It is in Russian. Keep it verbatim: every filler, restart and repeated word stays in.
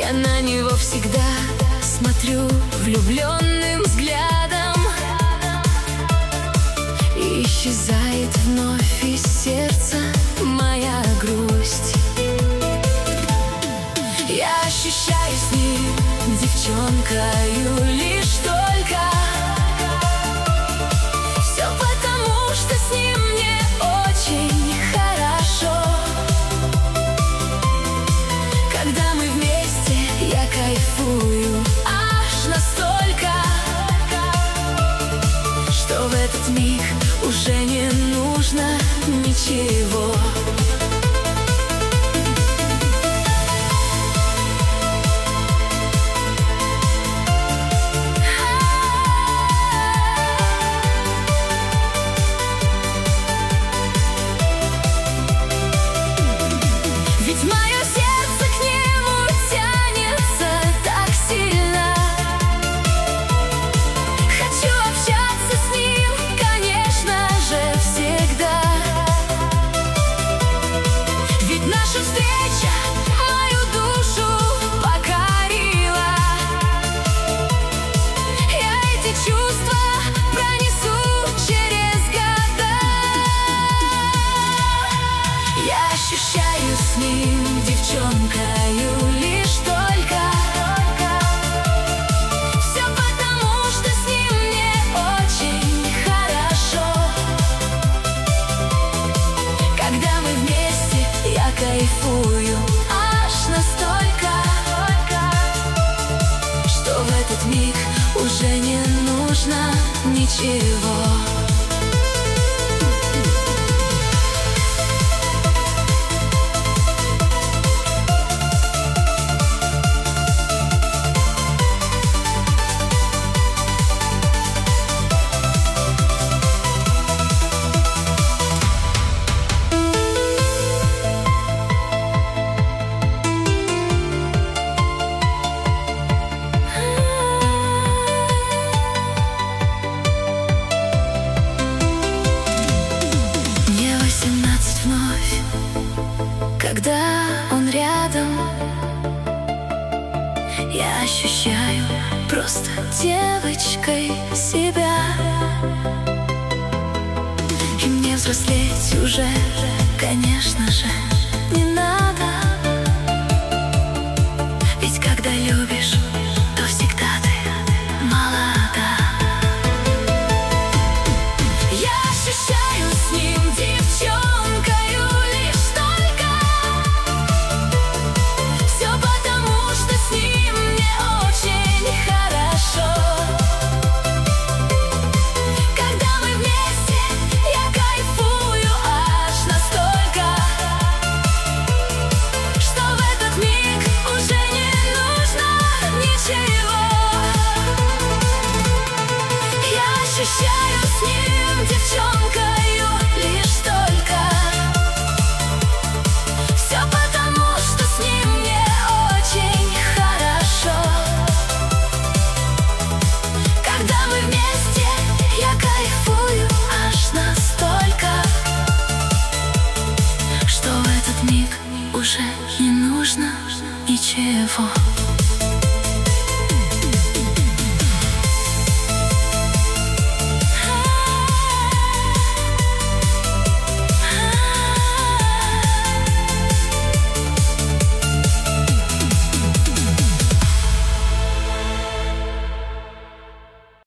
Я на него всегда смотрю влюбленным взглядом, и исчезает вновь из сердца моя грусть. Я ощущаю с ним девчонкою лишь только. Все потому, что с ним мне очень хорошо. Когда мы вместе, я кайфую аж настолько, что в этот миг уже не нужно ничего. Ведь мое сердце к нему тянется так сильно. Хочу общаться с ним, конечно же, всегда. Ведь наша встреча мою душу покорила. Я эти чувства пронесу через года. Я ощущаю с ним девчонкою лишь только. Все потому, что с ним мне очень хорошо. Когда мы вместе, я кайфую аж настолько, что в этот миг уже не нужно ничего. Когда он рядом, я ощущаю просто девочкой себя. И мне взрослеть уже, конечно же, не надо. Ведь когда любишь, то всегда ты молода. Я ощущаю с ним девчонкою лишь только. Все потому, что с ним мне очень хорошо. Когда мы вместе, я кайфую аж настолько, что в этот миг уже не нужно ничего. Я ощущаю с ним девчонкою лишь только. Все потому, что с ним мне очень хорошо. Когда мы вместе, я кайфую аж настолько, что в этот миг уже не нужно ничего.